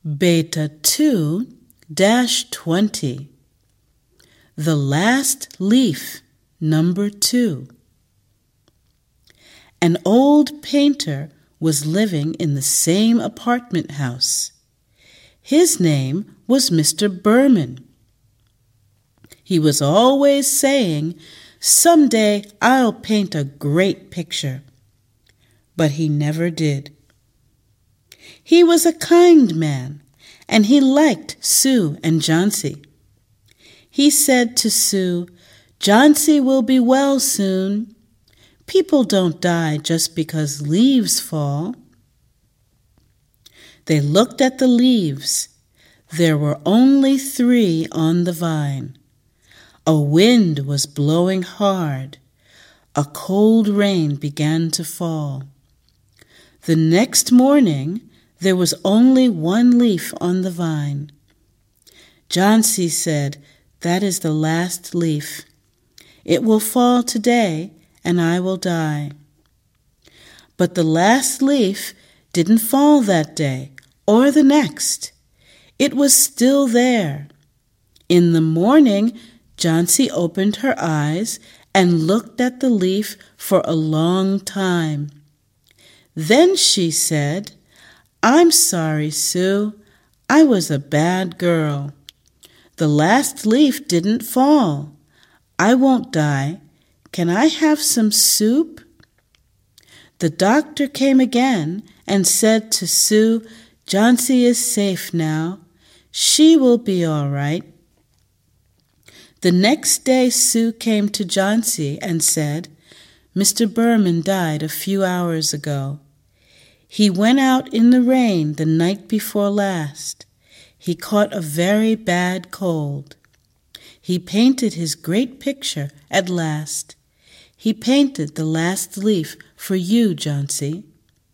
Beta 2-20. The Last Leaf, number 2. An old painter was living in the same apartment house. His name was Mr. Berman. He was always saying, "Someday I'll paint a great picture." But he never did. He was a kind man, and he liked Sue and Johnsy. He said to Sue, "Johnsy will be well soon. People don't die just because leaves fall." They looked at the leaves. There were only 3 on the vine. A wind was blowing hard. A cold rain began to fall. The next morning, there was only 1 leaf on the vine. Johnsy said, "That is the last leaf. It will fall today, and I will die." But the last leaf didn't fall that day or the next. It was still there. In the morning, Johnsy opened her eyes and looked at the leaf for a long time. Then she said, "I'm sorry, Sue. I was a bad girl. The last leaf didn't fall. I won't die. Can I have some soup?" The doctor came again and said to Sue, "Johnsy is safe now. She will be all right." The next day Sue came to Johnsy and said, "Mr. Berman died a few hours ago. He went out in the rain the night before last. He caught a very bad cold. He painted his great picture at last. He painted the last leaf for you, Johnsy."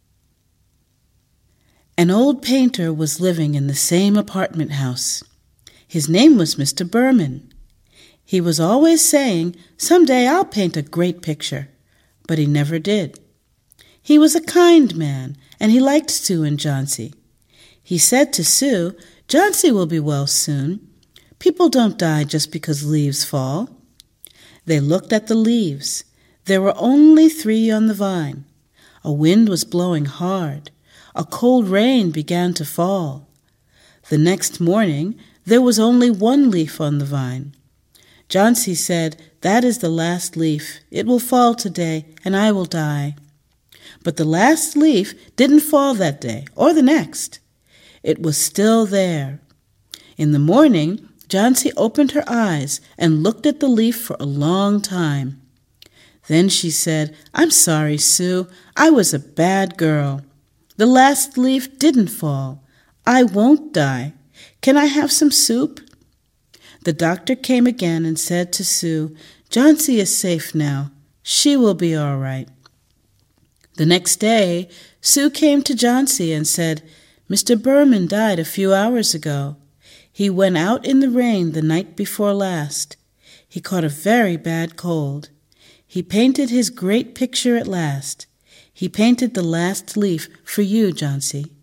An old painter was living in the same apartment house. His name was Mr. Berman. He was always saying, "Someday I'll paint a great picture," but he never did. He was a kind man, and he liked Sue and Johnsy. He said to Sue, "Johnsy will be well soon. People don't die just because leaves fall." They looked at the leaves. There were only 3 on the vine. A wind was blowing hard. A cold rain began to fall. The next morning, there was only 1 leaf on the vine. Johnsy said, "That is the last leaf. It will fall today, and I will die." But the last leaf didn't fall that day or the next. It was still there. In the morning, Johnsy opened her eyes and looked at the leaf for a long time. Then she said, "I'm sorry, Sue. I was a bad girl. The last leaf didn't fall. I won't die. Can I have some soup?" The doctor came again and said to Sue, "Johnsy is safe now. She will be all right." The next day, Sue came to Johnsy and said, "Mr. Berman died a few hours ago. He went out in the rain the night before last. He caught a very bad cold. He painted his great picture at last. He painted the last leaf for you, Johnsy."